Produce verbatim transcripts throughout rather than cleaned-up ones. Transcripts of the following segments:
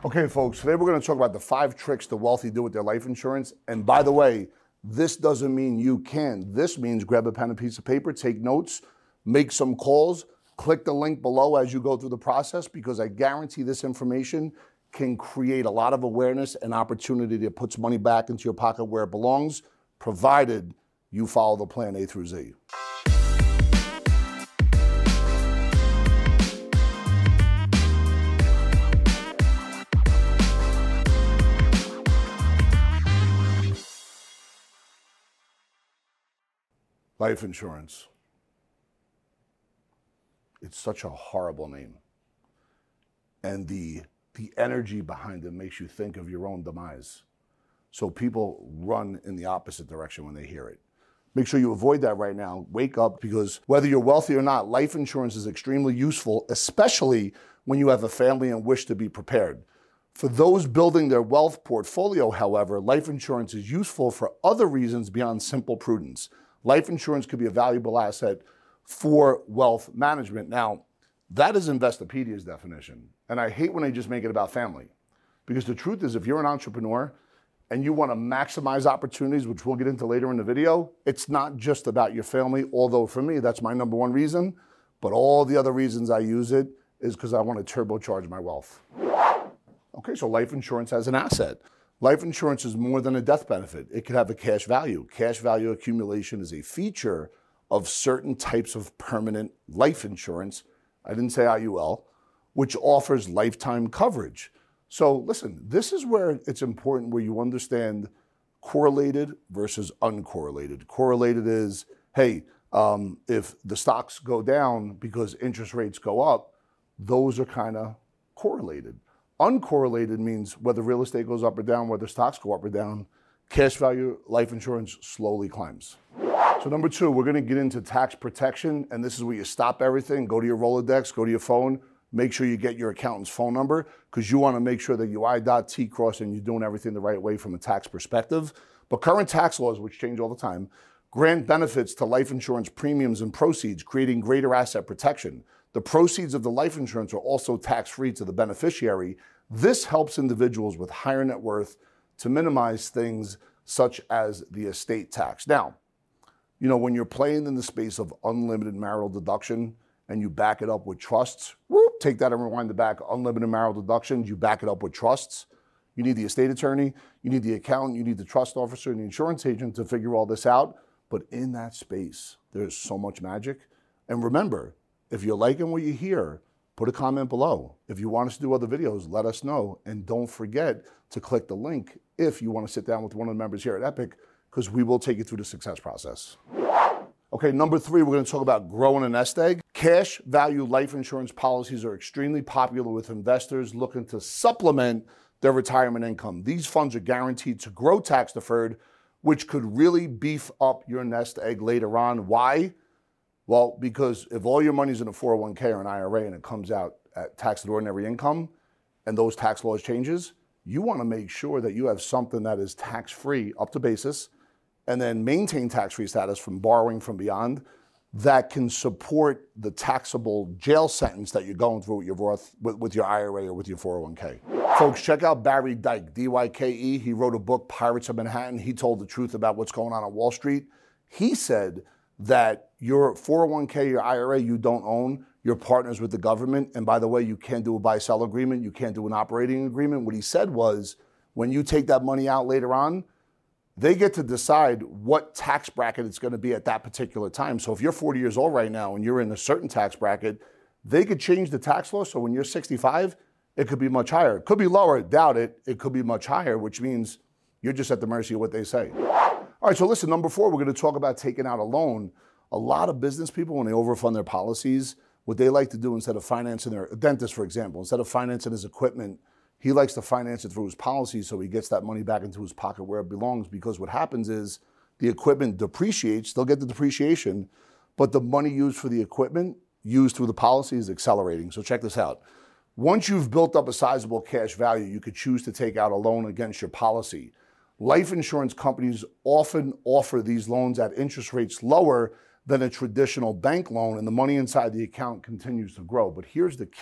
Okay, folks, today we're going to talk about the five tricks the wealthy do with their life insurance. And by the way, this doesn't mean you can. This means grab a pen and piece of paper, take notes, make some calls, click the link below as you go through the process, because I guarantee this information can create a lot of awareness and opportunity that puts money back into your pocket where it belongs, provided you follow the plan A through Z. Life insurance. It's such a horrible name. And the, the energy behind it makes you think of your own demise. So people run in the opposite direction when they hear it. Make sure you avoid that right now. Wake up, because whether you're wealthy or not, life insurance is extremely useful, especially when you have a family and wish to be prepared. For those building their wealth portfolio, however, life insurance is useful for other reasons beyond simple prudence. Life insurance could be a valuable asset for wealth management. Now, that is Investopedia's definition. And I hate when they just make it about family. Because the truth is, if you're an entrepreneur and you want to maximize opportunities, which we'll get into later in the video, it's not just about your family, although for me, that's my number one reason. But all the other reasons I use it is because I want to turbocharge my wealth. Okay, so life insurance as an asset. Life insurance is more than a death benefit. It could have a cash value. Cash value accumulation is a feature of certain types of permanent life insurance, I didn't say I U L, which offers lifetime coverage. So listen, this is where it's important, where you understand correlated versus uncorrelated. Correlated is, hey, um, if the stocks go down because interest rates go up, those are kind of correlated. Uncorrelated means whether real estate goes up or down, whether stocks go up or down, cash value life insurance slowly climbs. So number two, we're going to get into tax protection, and this is where you stop everything, go to your Rolodex, go to your phone, make sure you get your accountant's phone number, because you want to make sure that you I dot T cross and you're doing everything the right way from a tax perspective. But current tax laws, which change all the time, grant benefits to life insurance premiums and proceeds, creating greater asset protection. The proceeds of the life insurance are also tax-free to the beneficiary. This helps individuals with higher net worth to minimize things such as the estate tax. Now, you know, when you're playing in the space of unlimited marital deduction and you back it up with trusts, whoop, take that and rewind it back, unlimited marital deductions, you back it up with trusts. You need the estate attorney, you need the accountant, you need the trust officer and the insurance agent to figure all this out. But in that space, there's so much magic. And remember, if you're liking what you hear, put a comment below. If you want us to do other videos, let us know. And don't forget to click the link if you want to sit down with one of the members here at Epic, because we will take you through the success process. Okay, number three, we're going to talk about growing a nest egg. Cash value life insurance policies are extremely popular with investors looking to supplement their retirement income. These funds are guaranteed to grow tax deferred, which could really beef up your nest egg later on. Why? Well, because if all your money's in a four oh one K or an I R A and it comes out at tax at ordinary income and those tax laws changes, you want to make sure that you have something that is tax-free up to basis and then maintain tax-free status from borrowing from beyond that can support the taxable jail sentence that you're going through with your Roth, with, with your I R A or with your four oh one K. Folks, check out Barry Dyke, D Y K E. He wrote a book, Pirates of Manhattan. He told the truth about what's going on on Wall Street. He said that your four oh one K, your I R A, you don't own, you're partners with the government. And by the way, you can't do a buy-sell agreement. You can't do an operating agreement. What he said was, when you take that money out later on, they get to decide what tax bracket it's going to be at that particular time. So if you're forty years old right now and you're in a certain tax bracket, they could change the tax law. So when you're sixty-five, it could be much higher. It could be lower, doubt it. It could be much higher, which means you're just at the mercy of what they say. All right, so listen, number four, we're going to talk about taking out a loan. A lot of business people, when they overfund their policies, what they like to do instead of financing their, a dentist, for example, instead of financing his equipment, he likes to finance it through his policies so he gets that money back into his pocket where it belongs, because what happens is the equipment depreciates, they'll get the depreciation, but the money used for the equipment used through the policy is accelerating. So check this out. Once you've built up a sizable cash value, you could choose to take out a loan against your policy. Life insurance companies often offer these loans at interest rates lower than a traditional bank loan, and the money inside the account continues to grow. But here's the key.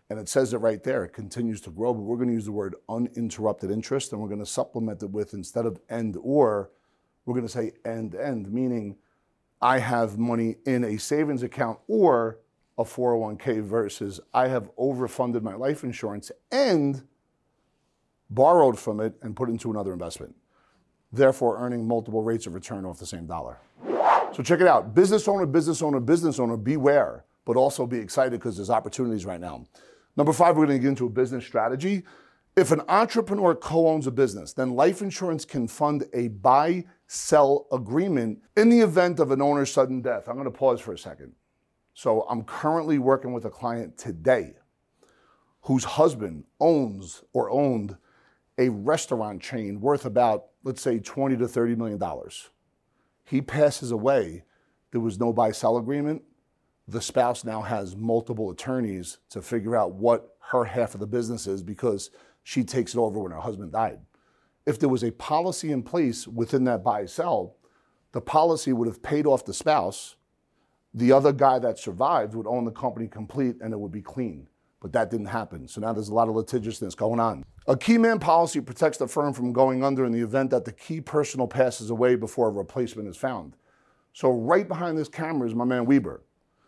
And it says it right there, it continues to grow, but we're going to use the word uninterrupted interest, and we're going to supplement it with, instead of and or, we're going to say end end, meaning I have money in a savings account or a four oh one k versus I have overfunded my life insurance and borrowed from it and put into another investment, therefore earning multiple rates of return off the same dollar. So check it out. Business owner, business owner, business owner, beware, but also be excited because there's opportunities right now. Number five, we're going to get into a business strategy. If an entrepreneur co-owns a business, then life insurance can fund a buy-sell agreement in the event of an owner's sudden death. I'm going to pause for a second. So I'm currently working with a client today whose husband owns or owned a restaurant chain worth about, let's say, twenty to thirty million dollars. He passes away. There was no buy-sell agreement. The spouse now has multiple attorneys to figure out what her half of the business is because she takes it over when her husband died. If there was a policy in place within that buy-sell, the policy would have paid off the spouse. The other guy that survived would own the company complete and it would be clean. But that didn't happen. So now there's a lot of litigiousness going on. A key man policy protects the firm from going under in the event that the key personal passes away before a replacement is found. So right behind this camera is my man Weber.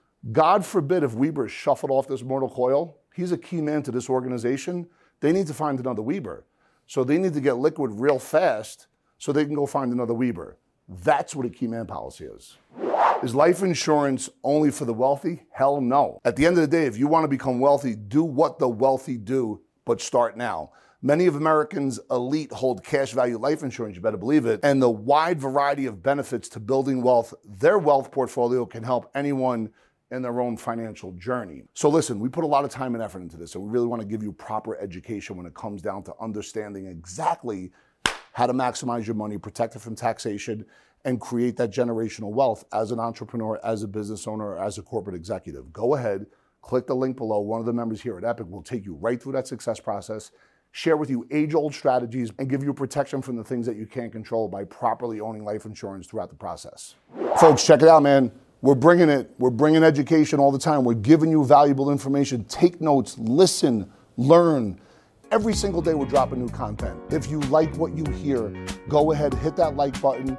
God forbid if Weber is shuffled off this mortal coil, he's a key man to this organization. They need to find another Weber. So they need to get liquid real fast so they can go find another Weber. That's what a key man policy is. Is life insurance only for the wealthy? Hell no. At the end of the day, if you want to become wealthy, do what the wealthy do, but start now. Many of Americans' elite hold cash value life insurance, you better believe it, and the wide variety of benefits to building wealth, their wealth portfolio can help anyone in their own financial journey. So listen, we put a lot of time and effort into this, and we really want to give you proper education when it comes down to understanding exactly how to maximize your money, protect it from taxation, and create that generational wealth as an entrepreneur, as a business owner, or as a corporate executive. Go ahead, click the link below. One of the members here at Epic will take you right through that success process, share with you age-old strategies, and give you protection from the things that you can't control by properly owning life insurance throughout the process. Folks, check it out, man. We're bringing it. We're bringing education all the time. We're giving you valuable information. Take notes, listen, learn. Every single day we're dropping new content. If you like what you hear, go ahead, hit that like button,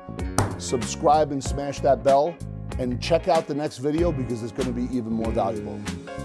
subscribe and smash that bell, and check out the next video because it's going to be even more valuable.